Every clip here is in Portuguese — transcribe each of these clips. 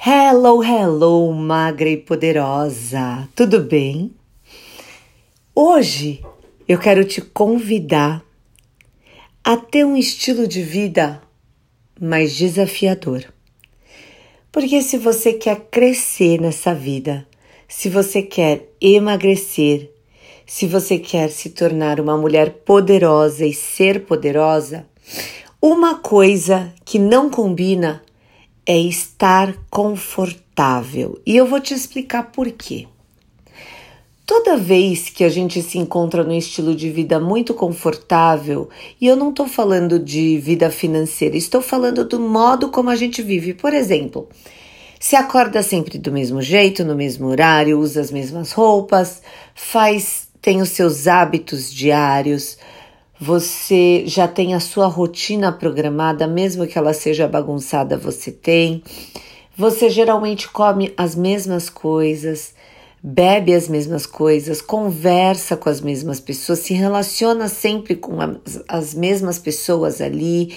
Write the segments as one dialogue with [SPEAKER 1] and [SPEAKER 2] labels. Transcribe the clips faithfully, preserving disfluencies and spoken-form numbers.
[SPEAKER 1] Hello, hello, magra e poderosa, tudo bem? Hoje eu quero te convidar a ter um estilo de vida mais desafiador. Porque se você quer crescer nessa vida, se você quer emagrecer, se você quer se tornar uma mulher poderosa e ser poderosa, uma coisa que não combina é estar confortável. E eu vou te explicar por quê. Toda vez que a gente se encontra num estilo de vida muito confortável, e eu não estou falando de vida financeira, estou falando do modo como a gente vive. Por exemplo, se acorda sempre do mesmo jeito, no mesmo horário, usa as mesmas roupas, faz, tem os seus hábitos diários, você já tem a sua rotina programada, mesmo que ela seja bagunçada, você tem. Você geralmente come as mesmas coisas, bebe as mesmas coisas, conversa com as mesmas pessoas, se relaciona sempre com as, as mesmas pessoas ali.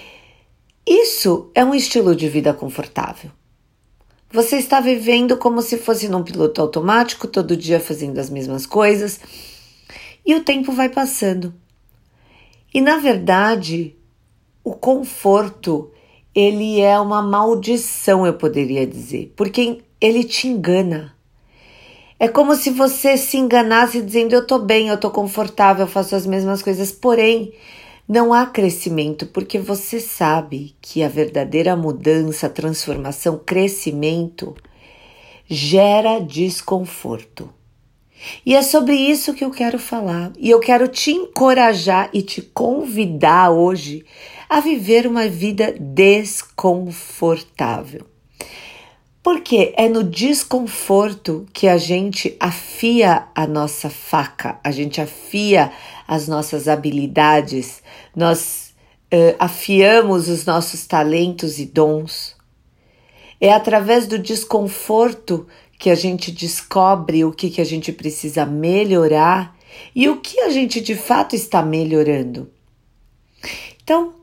[SPEAKER 1] Isso é um estilo de vida confortável. Você está vivendo como se fosse num piloto automático, todo dia fazendo as mesmas coisas, e o tempo vai passando. E, na verdade, o conforto, ele é uma maldição, eu poderia dizer, porque ele te engana. É como se você se enganasse dizendo, eu tô bem, eu tô confortável, eu faço as mesmas coisas, porém, não há crescimento, porque você sabe que a verdadeira mudança, transformação, crescimento, gera desconforto. E é sobre isso que eu quero falar. E eu quero te encorajar e te convidar hoje a viver uma vida desconfortável. Porque é no desconforto que a gente afia a nossa faca, a gente afia as nossas habilidades, nós uh, afiamos os nossos talentos e dons. É através do desconforto que a gente descobre o que, que a gente precisa melhorar e o que a gente de fato está melhorando. Então,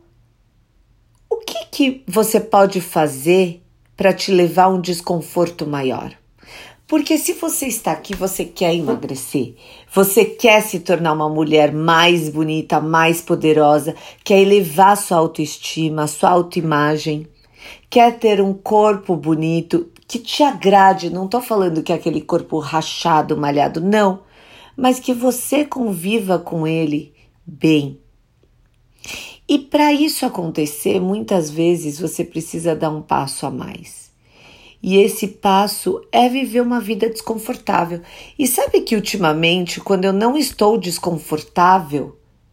[SPEAKER 1] o que, que você pode fazer para te levar a um desconforto maior? Porque se você está aqui, você quer emagrecer, você quer se tornar uma mulher mais bonita, mais poderosa, quer elevar sua autoestima, sua autoimagem, quer ter um corpo bonito, que te agrade, não estou falando que é aquele corpo rachado, malhado, não, mas que você conviva com ele bem. E para isso acontecer, muitas vezes você precisa dar um passo a mais. E esse passo é viver uma vida desconfortável. E sabe que ultimamente, quando eu não estou desconfortável,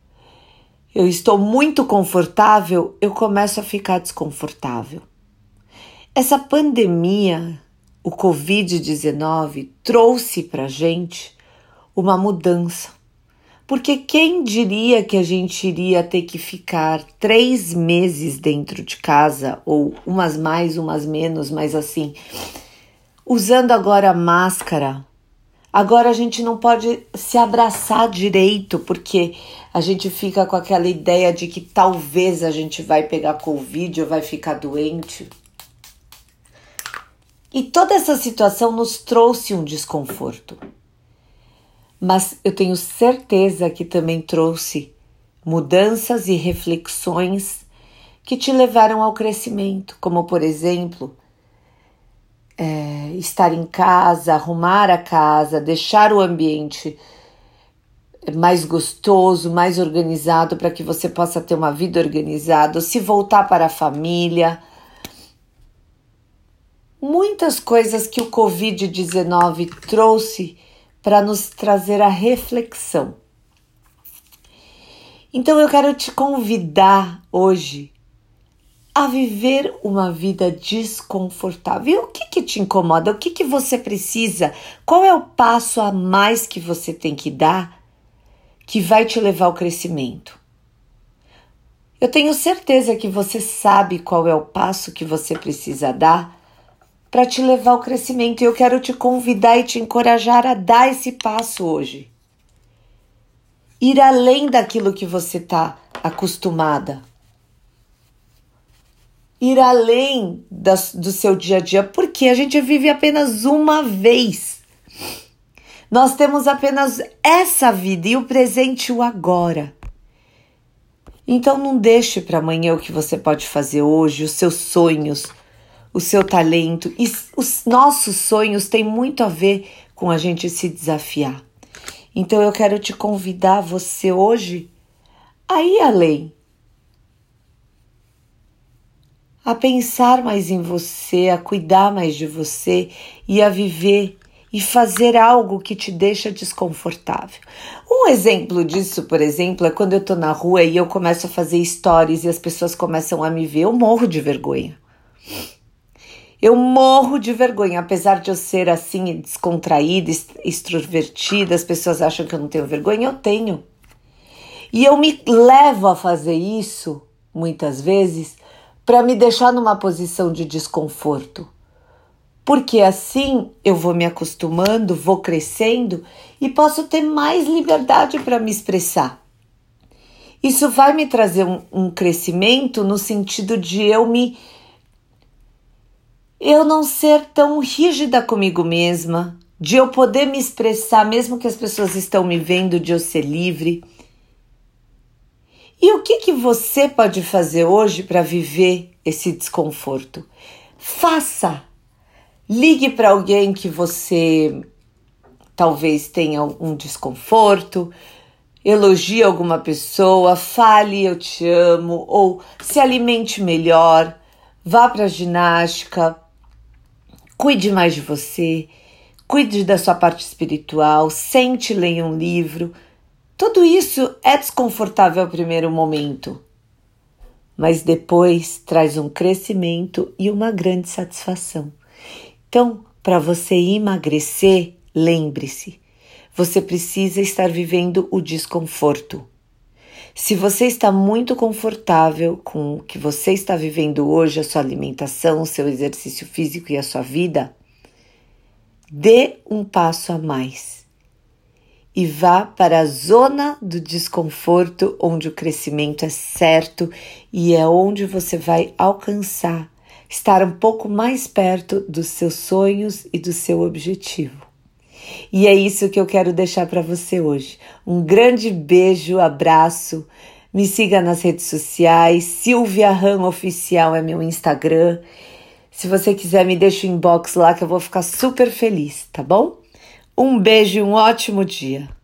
[SPEAKER 1] eu estou muito confortável, eu começo a ficar desconfortável. Essa pandemia, o covid dezenove, trouxe para a gente uma mudança. Porque quem diria que a gente iria ter que ficar três meses dentro de casa, ou umas mais, umas menos, mas assim, usando agora máscara. Agora a gente não pode se abraçar direito, porque a gente fica com aquela ideia de que talvez a gente vai pegar Covid ou vai ficar doente. E toda essa situação nos trouxe um desconforto. Mas eu tenho certeza que também trouxe mudanças e reflexões que te levaram ao crescimento, como, por exemplo, é, estar em casa, arrumar a casa, deixar o ambiente mais gostoso, mais organizado, para que você possa ter uma vida organizada, se voltar para a família. Muitas coisas que o covid dezenove trouxe para nos trazer a reflexão. Então eu quero te convidar hoje a viver uma vida desconfortável. E o que, que te incomoda? O que, que você precisa? Qual é o passo a mais que você tem que dar que vai te levar ao crescimento? Eu tenho certeza que você sabe qual é o passo que você precisa dar para te levar ao crescimento. E eu quero te convidar e te encorajar a dar esse passo hoje. Ir além daquilo que você está acostumada. ir além das, do seu dia a dia, porque a gente vive apenas uma vez. Nós temos apenas essa vida e o presente e o agora. Então não deixe para amanhã o que você pode fazer hoje, os seus sonhos, o seu talento. E os nossos sonhos têm muito a ver com a gente se desafiar. Então eu quero te convidar, você hoje, a ir além. A pensar mais em você, a cuidar mais de você e a viver e fazer algo que te deixa desconfortável. Um exemplo disso, por exemplo, é quando eu tô na rua e eu começo a fazer stories e as pessoas começam a me ver, eu morro de vergonha. Eu morro de vergonha, apesar de eu ser assim, descontraída, extrovertida, as pessoas acham que eu não tenho vergonha, eu tenho. E eu me levo a fazer isso, muitas vezes, para me deixar numa posição de desconforto. Porque assim eu vou me acostumando, vou crescendo e posso ter mais liberdade para me expressar. Isso vai me trazer um, um crescimento no sentido de eu me... eu não ser tão rígida comigo mesma, de eu poder me expressar mesmo que as pessoas estão me vendo, de eu ser livre. E o que, que você pode fazer hoje para viver esse desconforto? Faça! Ligue para alguém que você talvez tenha um desconforto, elogie alguma pessoa, fale eu te amo, ou se alimente melhor, vá para a ginástica, cuide mais de você, cuide da sua parte espiritual, sente, leia um livro. Tudo isso é desconfortável ao primeiro momento, mas depois traz um crescimento e uma grande satisfação. Então, para você emagrecer, lembre-se, você precisa estar vivendo o desconforto. Se você está muito confortável com o que você está vivendo hoje, a sua alimentação, o seu exercício físico e a sua vida, dê um passo a mais e vá para a zona do desconforto, onde o crescimento é certo e é onde você vai alcançar estar um pouco mais perto dos seus sonhos e do seu objetivo. E é isso que eu quero deixar para você hoje. Um grande beijo, abraço. Me siga nas redes sociais. Silvia Ram Oficial é meu Instagram. Se você quiser, me deixa o inbox lá que eu vou ficar super feliz, tá bom? Um beijo e um ótimo dia.